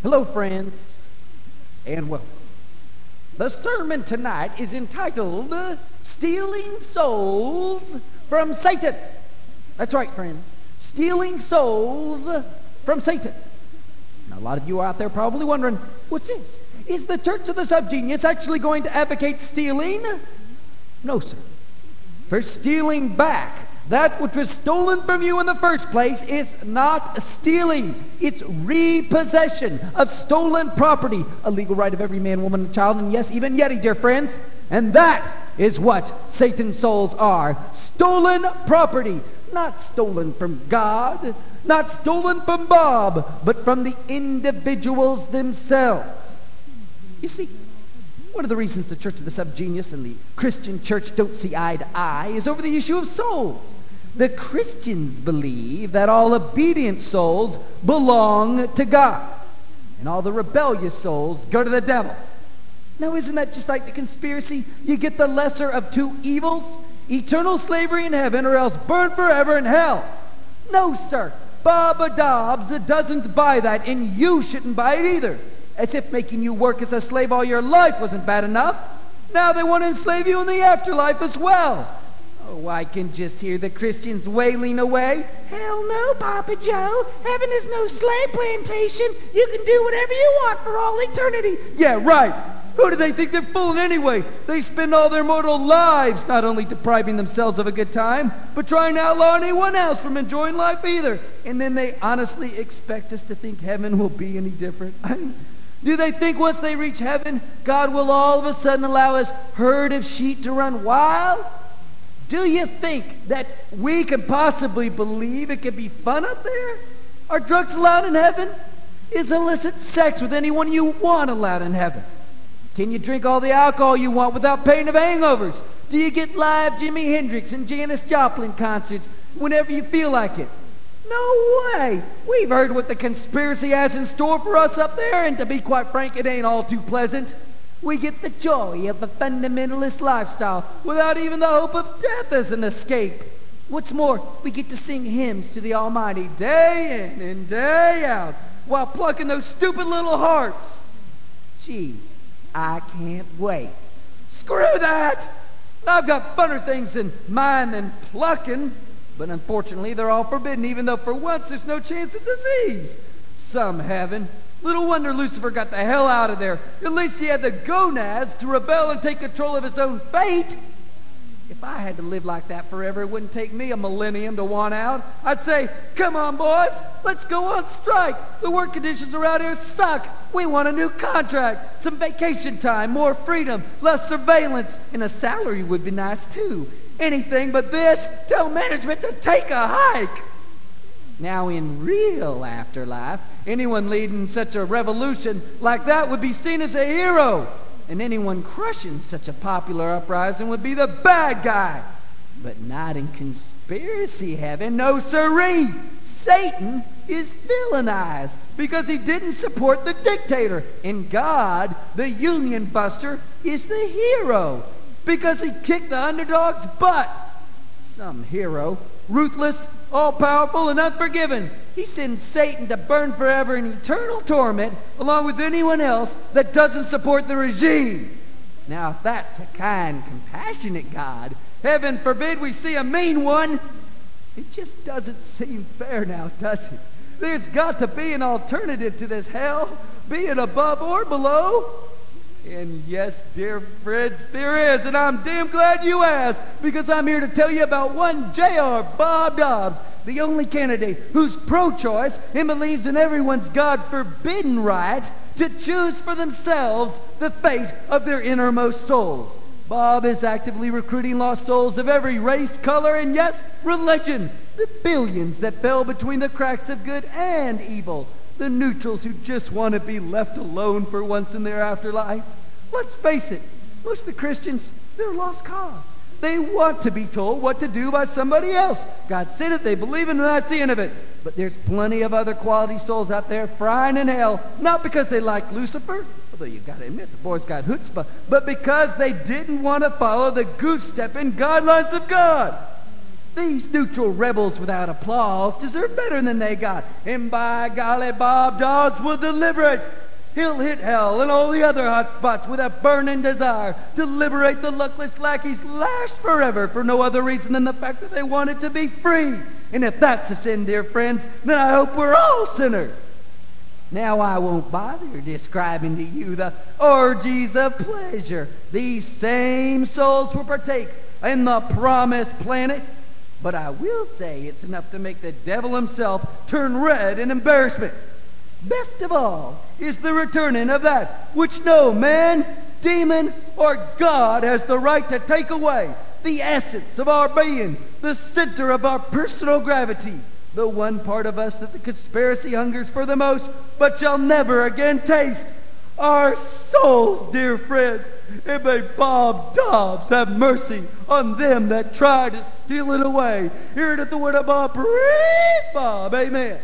Hello, friends, and welcome. The sermon tonight is entitled Stealing Souls from Satan. That's right, friends. Stealing souls from Satan. Now, a lot of you are out there probably wondering, what's this? Is the Church of the Subgenius actually going to advocate stealing? No, sir. For stealing back that which was stolen from you in the first place is not stealing. It's repossession of stolen property, a legal right of every man, woman, and child, and yes, even Yeti, dear friends. And that is what Satan's souls are. Stolen property. Not stolen from God, not stolen from Bob, but from the individuals themselves. You see, one of the reasons the Church of the Subgenius and the Christian church don't see eye to eye is over the issue of souls. The Christians believe that all obedient souls belong to God, and all the rebellious souls go to the devil. Now, isn't that just like the conspiracy? You get the lesser of two evils, eternal slavery in heaven, or else burn forever in hell. No, sir. Baba Dobbs doesn't buy that, and you shouldn't buy it either. As if making you work as a slave all your life wasn't bad enough. Now they want to enslave you in the afterlife as well. Oh, I can just hear the Christians wailing away. Hell no, Papa Joe. Heaven is no slave plantation. You can do whatever you want for all eternity. Yeah, right. Who do they think they're fooling anyway? They spend all their mortal lives not only depriving themselves of a good time, but trying to outlaw anyone else from enjoying life either. And then they honestly expect us to think heaven will be any different. Do they think once they reach heaven, God will all of a sudden allow his herd of sheep to run wild? Do you think that we can possibly believe it can be fun up there? Are drugs allowed in heaven? Is illicit sex with anyone you want allowed in heaven? Can you drink all the alcohol you want without pain of hangovers? Do you get live Jimi Hendrix and Janis Joplin concerts whenever you feel like it? No way! We've heard what the conspiracy has in store for us up there, and to be quite frank, it ain't all too pleasant. We get the joy of a fundamentalist lifestyle without even the hope of death as an escape. What's more, we get to sing hymns to the Almighty day in and day out while plucking those stupid little hearts. Gee, I can't wait. Screw that! I've got funner things in mind than plucking. But unfortunately, they're all forbidden, even though for once there's no chance of disease. Some heaven. Little wonder Lucifer got the hell out of there. At least he had the gonads to rebel and take control of his own fate. If I had to live like that forever, it wouldn't take me a millennium to want out. I'd say, come on, boys, let's go on strike. The work conditions around here suck. We want a new contract, some vacation time, more freedom, less surveillance, and a salary would be nice too. Anything but this, tell management to take a hike. Now, in real afterlife, anyone leading such a revolution like that would be seen as a hero, and anyone crushing such a popular uprising would be the bad guy. But not in conspiracy heaven, no siree. Satan is villainized because he didn't support the dictator, and God, the union buster, is the hero because he kicked the underdog's butt. Some hero, ruthless, all-powerful, and unforgiving. He sends Satan to burn forever in eternal torment along with anyone else that doesn't support the regime. Now, if that's a kind, compassionate God, heaven forbid we see a mean one. It just doesn't seem fair now, does it? There's got to be an alternative to this hell, be it above or below. And yes, dear friends, there is, and I'm damn glad you asked, because I'm here to tell you about one J.R. Bob Dobbs, the only candidate who's pro-choice and believes in everyone's God-forbidden right to choose for themselves the fate of their innermost souls. Bob is actively recruiting lost souls of every race, color, and yes, religion, the billions that fell between the cracks of good and evil, the neutrals who just want to be left alone for once in their afterlife. Let's face it, most of the Christians, they're a lost cause. They want to be told what to do by somebody else. God said it, they believe it, and that's the end of it. But there's plenty of other quality souls out there frying in hell, not because they like Lucifer, although you've got to admit the boy's got chutzpah, but because they didn't want to follow the goose-stepping guidelines of God. These neutral rebels without applause deserve better than they got. And by golly, Bob Dodds will deliver it. He'll hit hell and all the other hot spots with a burning desire to liberate the luckless lackeys lashed forever for no other reason than the fact that they wanted to be free. And if that's a sin, dear friends, then I hope we're all sinners. Now I won't bother describing to you the orgies of pleasure these same souls will partake in the promised planet, but I will say it's enough to make the devil himself turn red in embarrassment. Best of all is the returning of that which no man, demon, or God has the right to take away, the essence of our being, the center of our personal gravity, the one part of us that the conspiracy hungers for the most, but shall never again taste. Our souls, dear friends, and may Bob Dobbs have mercy on them that try to steal it away. Hear it at the word of Bob. Praise Bob. Amen.